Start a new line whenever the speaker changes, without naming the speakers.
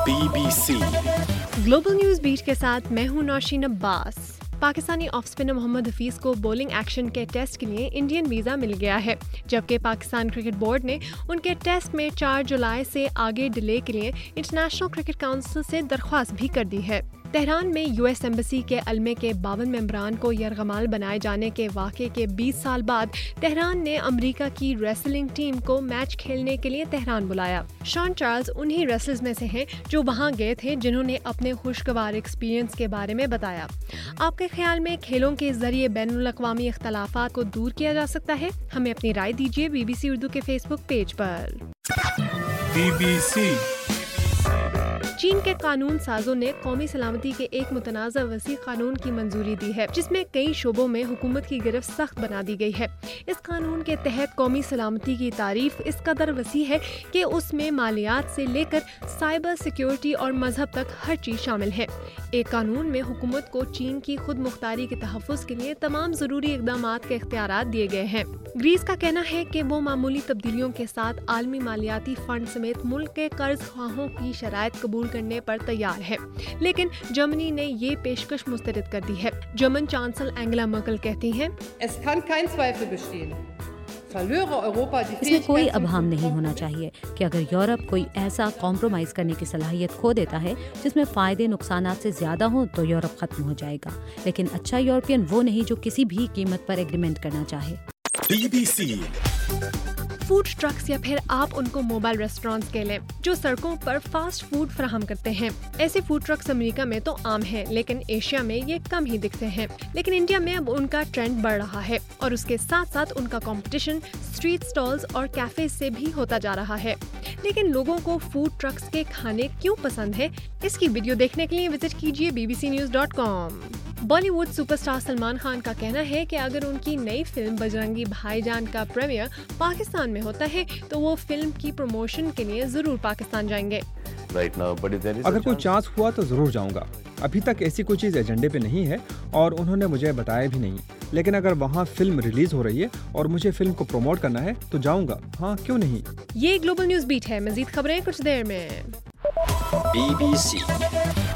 BBC
global news beat के साथ मैं हूं नौशीन अब्बास। पाकिस्तानी ऑफ स्पिनर मोहम्मद हफीज को बॉलिंग एक्शन के टेस्ट के लिए इंडियन वीज़ा मिल गया है, जबकि पाकिस्तान क्रिकेट बोर्ड ने उनके टेस्ट में 4 जुलाई से आगे डिले के लिए इंटरनेशनल क्रिकेट काउंसिल से दरख्वास्त भी कर दी है। तेहरान में यूएस एम्बेसी के अलमे के 52 मेंबरान को यरगमाल बनाए जाने के वाक़े के 20 साल बाद तेहरान ने अमेरिका की रेसलिंग टीम को मैच खेलने के लिए तेहरान बुलाया। शॉन चार्ल्स उन्हीं रेसलर्स में से हैं जो वहां गए थे, जिन्होंने अपने खुशगवार एक्सपीरियंस के बारे में बताया। आपके ख्याल में खेलों के जरिए बैनुल अक़वामी इख्तलाफात को दूर किया जा सकता है? हमें अपनी राय दीजिए BBC उर्दू के फेसबुक पेज पर।
BBC
चीन के कानून साजों ने कौमी सलामती के एक मुतनाज़ा वसी कानून की मंजूरी दी है, जिसमें कई शोबों में हुकूमत की गिरफ्त सख्त बना दी गई है। इस कानून के तहत कौमी सलामती की तारीफ इस कदर वसी है कि उसमें मालियात से लेकर साइबर सिक्योरिटी और मजहब तक हर चीज़ शामिल है। एक कानून में हुकूमत को चीन की खुद मुख्तारी के तहफ़्फ़ुज़ के लिए तमाम ज़रूरी इक़दामात के इख्तियारात दिए गए हैं। ग्रीस का कहना है कि वो मामूली तब्दीलियों के साथ आलमी मालियाती फंड समेत मुल्क के कर्ज ख्वाहों की शराइत कबूल करने पर तैयार है, लेकिन जर्मनी ने ये पेशकश मुस्तरद कर दी है। जर्मन चांसलर एंगेला मर्केल कहती हैं,
इसमें कोई अभाम नहीं होना चाहिए कि अगर यूरोप कोई ऐसा कॉम्प्रोमाइज करने की सलाहियत खो देता है जिसमें फ़ायदे नुकसानात से ज़्यादा हों तो यूरोप ख़त्म हो जाएगा। लेकिन अच्छा यूरोपियन वो नहीं जो किसी भी कीमत पर एग्रीमेंट करना चाहे।
BBC
फूड ट्रक्स या फिर आप उनको मोबाइल रेस्टोरेंट्स कह लें जो सड़कों पर फास्ट फूड फराहम करते हैं। ऐसे फूड ट्रक्स अमेरिका में तो आम हैं, लेकिन एशिया में ये कम ही दिखते हैं। लेकिन इंडिया में अब उनका ट्रेंड बढ़ रहा है और उसके साथ साथ उनका कंपटीशन स्ट्रीट स्टॉल्स और कैफे से भी होता जा रहा है। लेकिन लोगों को फूड ट्रक्स के खाने क्यों पसंद है, इसकी वीडियो देखने के लिए विजिट कीजिए bbcnews.com। बॉलीवुड सुपरस्टार सलमान खान का कहना है कि अगर उनकी नई फिल्म बजरंगी भाईजान का प्रीमियर पाकिस्तान में होता है तो वो फिल्म की प्रमोशन के लिए जरूर पाकिस्तान जाएंगे।
अगर कोई चांस हुआ तो जरूर जाऊंगा। अभी तक ऐसी कोई चीज़ एजेंडे पे नहीं है और उन्होंने मुझे बताया भी नहीं, लेकिन अगर वहाँ फिल्म रिलीज हो रही है और मुझे फिल्म को प्रमोट करना है तो जाऊंगा। हाँ, क्यों नहीं।
ये ग्लोबल न्यूज बीट है, मजीद खबरें कुछ देर में।
BBC